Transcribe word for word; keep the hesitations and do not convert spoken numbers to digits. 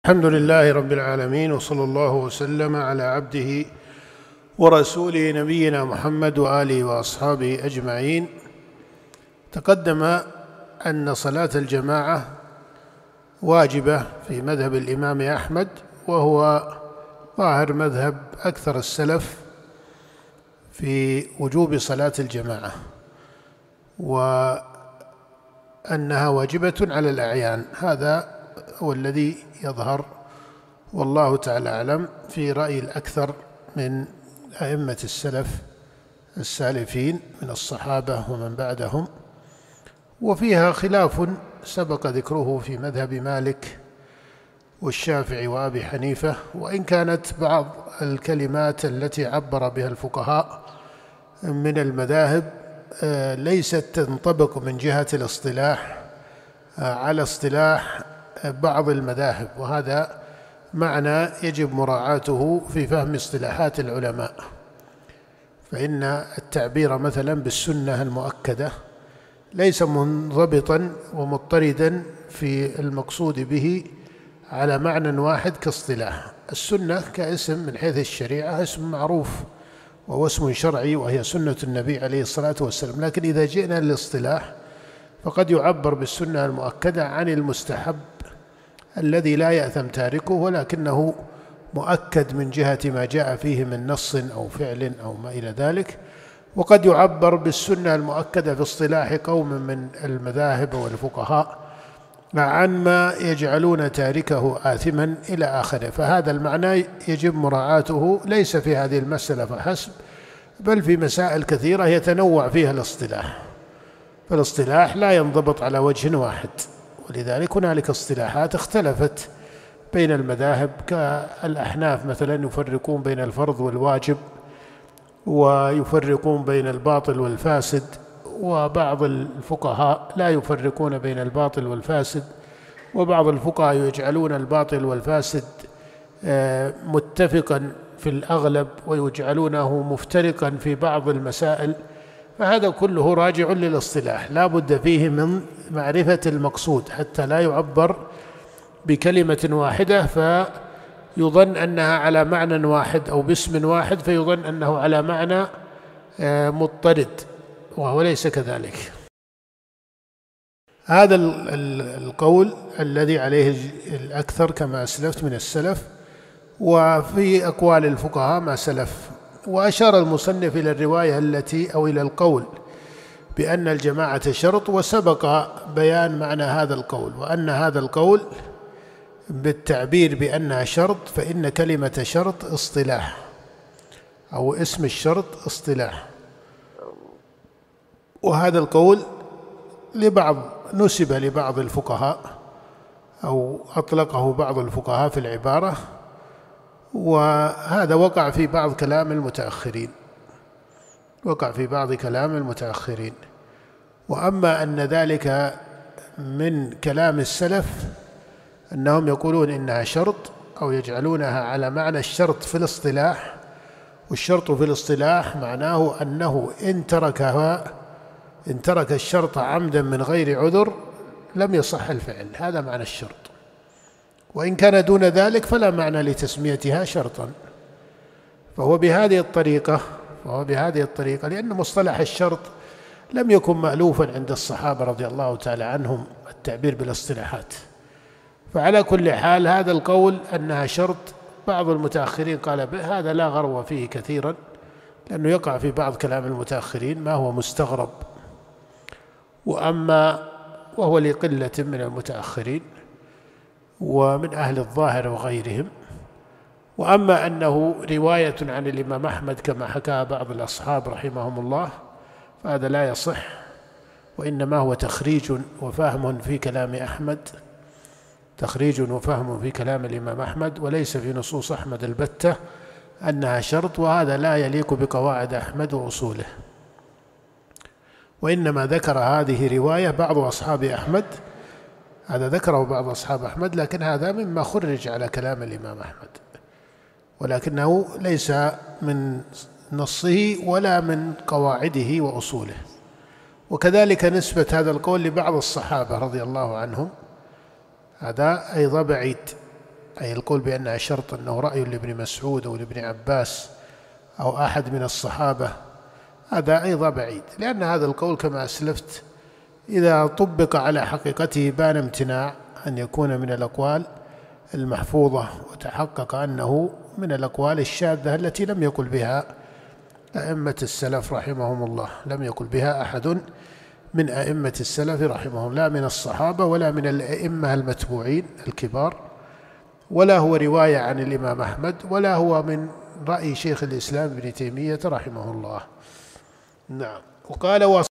الحمد لله رب العالمين، وصلى الله وسلم على عبده ورسوله نبينا محمد وآله وأصحابه أجمعين. تقدم أن صلاة الجماعة واجبة في مذهب الإمام أحمد، وهو ظاهر مذهب أكثر السلف في وجوب صلاة الجماعة، وأنها واجبة على الأعيان. هذا هو الذي يظهر، والله تعالى أعلم، في رأي الأكثر من أئمة السلف السالفين من الصحابة ومن بعدهم. وفيها خلاف سبق ذكره في مذهب مالك والشافعي وأبي حنيفة، وإن كانت بعض الكلمات التي عبر بها الفقهاء من المذاهب ليست تنطبق من جهة الاصطلاح على اصطلاح بعض المذاهب، وهذا معنى يجب مراعاته في فهم اصطلاحات العلماء. فإن التعبير مثلا بالسنة المؤكدة ليس منضبطا ومضطردا في المقصود به على معنى واحد كاصطلاح. السنة كاسم من حيث الشريعة اسم معروف وهو اسم شرعي، وهي سنة النبي عليه الصلاة والسلام. لكن إذا جئنا للاصطلاح فقد يعبر بالسنة المؤكدة عن المستحب الذي لا يأثم تاركه، ولكنه مؤكد من جهة ما جاء فيه من نص أو فعل أو ما إلى ذلك. وقد يعبر بالسنة المؤكدة في اصطلاح قوم من المذاهب والفقهاء عن ما يجعلون تاركه آثما إلى آخره. فهذا المعنى يجب مراعاته ليس في هذه المسألة فحسب، بل في مسائل كثيرة يتنوع فيها الاصطلاح، فالاصطلاح لا ينضبط على وجه واحد، ولذلك هنالك اصطلاحات اختلفت بين المذاهب. كالأحناف مثلا يفرقون بين الفرض والواجب، ويفرقون بين الباطل والفاسد، وبعض الفقهاء لا يفرقون بين الباطل والفاسد، وبعض الفقهاء يجعلون الباطل والفاسد متفقا في الأغلب ويجعلونه مفترقا في بعض المسائل. فهذا كله راجع للاصطلاح، لا بد فيه من معرفة المقصود حتى لا يعبر بكلمة واحدة فيظن أنها على معنى واحد، أو باسم واحد فيظن أنه على معنى مضطرد، وهو ليس كذلك. هذا القول الذي عليه الأكثر كما أسلفت من السلف، وفي أقوال الفقهاء ما سلف. وأشار المصنف إلى الرواية التي أو إلى القول بأن الجماعة شرط، وسبق بيان معنى هذا القول، وأن هذا القول بالتعبير بأنها شرط، فإن كلمة شرط اصطلاح، أو اسم الشرط اصطلاح. وهذا القول لبعض نسب لبعض الفقهاء، أو أطلقه بعض الفقهاء في العبارة، وهذا وقع في بعض كلام المتأخرين وقع في بعض كلام المتأخرين وأما أن ذلك من كلام السلف أنهم يقولون إنها شرط، أو يجعلونها على معنى الشرط في الاصطلاح. والشرط في الاصطلاح معناه أنه إن تركها إن ترك الشرط عمدا من غير عذر لم يصح الفعل، هذا معنى الشرط. وإن كان دون ذلك فلا معنى لتسميتها شرطا. فهو بهذه الطريقة فهو بهذه الطريقة لأن مصطلح الشرط لم يكن مألوفا عند الصحابة رضي الله تعالى عنهم التعبير بالاصطلاحات. فعلى كل حال هذا القول أنها شرط بعض المتأخرين قال به، هذا لا غرو فيه كثيرا، لأنه يقع في بعض كلام المتأخرين ما هو مستغرب، وأما وهو لقلة من المتأخرين ومن أهل الظاهر وغيرهم. وأما أنه رواية عن الإمام أحمد كما حكى بعض الأصحاب رحمهم الله فهذا لا يصح، وإنما هو تخريج وفهم في كلام أحمد تخريج وفهم في كلام الإمام أحمد، وليس في نصوص أحمد البتة أنها شرط، وهذا لا يليق بقواعد أحمد وأصوله. وإنما ذكر هذه رواية بعض أصحاب أحمد، هذا ذكره بعض أصحاب أحمد، لكن هذا مما خرج على كلام الإمام أحمد، ولكنه ليس من نصه ولا من قواعده وأصوله. وكذلك نسبة هذا القول لبعض الصحابة رضي الله عنهم، هذا أيضا بعيد، أي القول بأنها شرط أنه رأي لابن مسعود أو لابن عباس أو أحد من الصحابة، هذا أيضا بعيد، لأن هذا القول كما أسلفت إذا طبق على حقيقته بان امتناع أن يكون من الأقوال المحفوظة، وتحقق أنه من الأقوال الشاذة التي لم يقل بها أئمة السلف رحمهم الله، لم يقل بها أحد من أئمة السلف رحمهم، لا من الصحابة ولا من الأئمة المتبوعين الكبار، ولا هو رواية عن الإمام أحمد، ولا هو من رأي شيخ الإسلام ابن تيمية رحمه الله. نعم. وقال